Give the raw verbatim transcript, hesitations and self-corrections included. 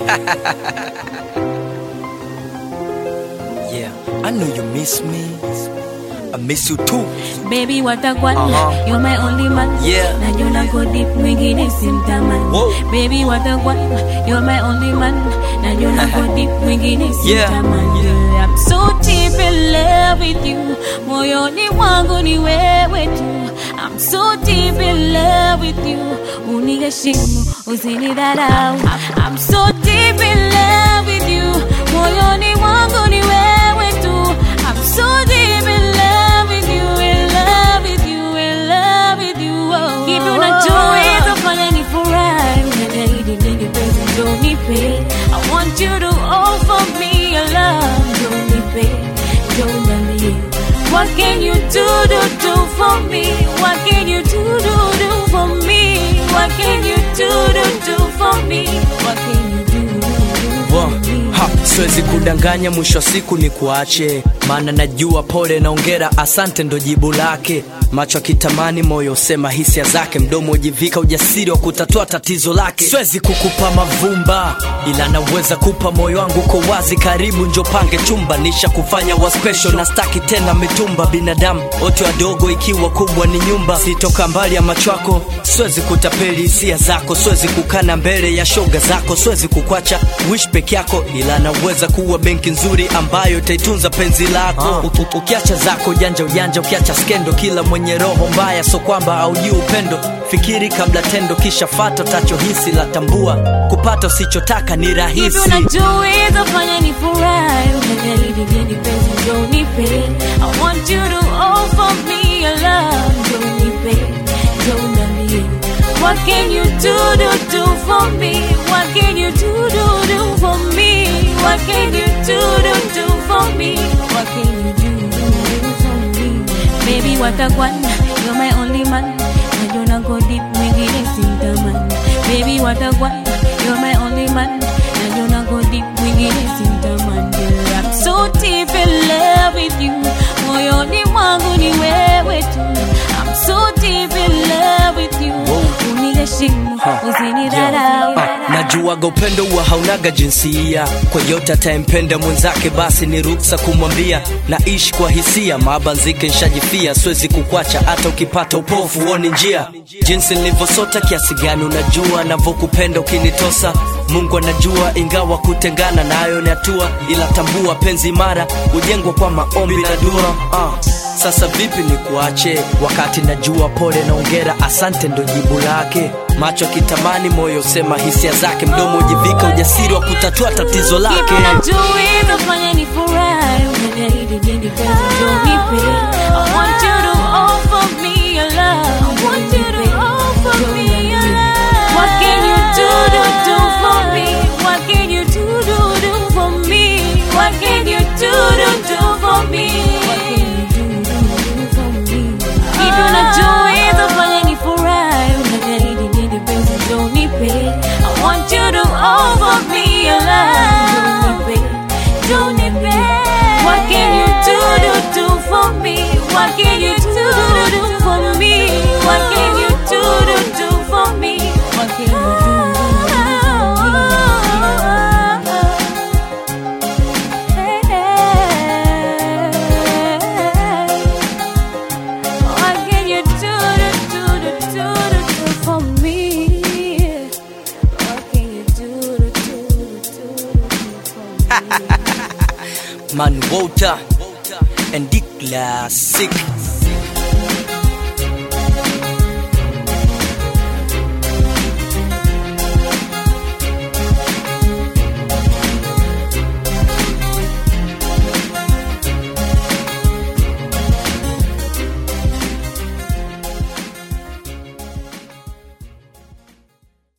Yeah, I know you miss me. I miss you too. Baby, what a one. Uh-huh. You're my only man. Yeah. Na you na go deep, mwingine simtaman. Baby, what a one. You're my only man. Na you na go deep, mwingine simtaman. Yeah. I'm so deep in love with you. Moyoni wangu ni wewe tu. I'm so deep in love with you. Uniheshimu, usinidharau. I'm so deep in love with you. Moyoni wangu ni wewe tu. I'm so deep in love with you, in love with you, in love with you. Oh. Kitu unajua fanya nifurahi, unajahidi nini penzi ndio nipe. I want you to offer me your love, ndio nipe, ndio niambie. What can you do, do, do for me? What can you do, do, do for me? What can you do, do, do for me? What can you do, do, do for me? Ha, siwezi kudanganya, mwisho siku ni kuache. Maana najua pole na ongera, asante ndo jibu lake. Macho kitamani, moyo sema hisia zake. Mdomo ujivika ujasiri wa kutatua tatizo lake. Siwezi kukupa mavumba, ila naweza kupa moyo wangu kwa wazi. Karibu njo pange chumba, nisha kufanya wa special. Na staki tena mitumba, binadamu wote wadogo ikiwa kubwa ni nyumba. Sitoka mbali ya macho yako, siwezi kutapeli hisia zako. Siwezi kukana mbele ya shoga zako. Siwezi kukwacha wish peke yako, ila naweza kuwa benki nzuri ambayo itaitunza penzi lako. uh. Ukiacha zako janja ujanja, ukiacha skendo, kila mwenye roho mbaya so kwamba haujui upendo. Fikiri kabla tendo, kisha fata tachohisi. La tambua kupata usichotaka ni rahisi. Kitu unajua fanya nifurahi, unajahidi nini penzi ndio nipe. I want you to offer me your love, ndio nipe, ndio niambie. What can you do, do, do for me? What can you do, do, do for me? What can you do, do, do for me? What can you do, do, do for me? Baby, what a one. You're my only man. Na you na go deep, mwingine simtaman. Baby, what a one. You're my only man. Na you na go deep, mwingine simtaman. Yeah, I'm so deep in love with you. Moyoni mwangu ni wewe tu. I'm so deep in love with you. Uniheshimu, usinidharau. Najuaga upendo huwa haunaga jinsia. Kwa yote atayempenda mwenzake basi ni ruksa kumwambia. Naishi kwa hisia, mabanzike nshajifia. Siwezi kukwacha hata ukipata upofu uone njia. Jinsi nilivyosota kiasi gani unajua, navokupenda ukinitosa. Mungu anajua, ingawa kutengana nayo ni hatua. Ila tambua penzi imara ujengwa kwa maombi na dua. uh. Sasa vipi ni kuache, wakati najua pole na ongera, asante ndo jibu lake. Macho kitamani, moyo sema hisia zake. Mdomo ujivika ujasiri wa kutatua tatizo lake. Kitu unajua fanya nifurahi, unajahidi nini penzi ndio nipe. I want you to offer me your love, I want you to offer me your love. What can you do, do, do for me? What can you do, do, do for me? What can you do, do, do for me? What can you do, do, do for me? Kitu unajua fanya nifurahi, unajahidi nini penzi ndio nipe. I want you to offer me your love, don't nipe. What can you do, do, do for me? What can you do, do, do for me? What can you do, do, do for me? What can you do, do, do for me? What can you do, do, do, do, do, do for me? What can you do, do, do, do, do for me? Man Walter and Dick Classic.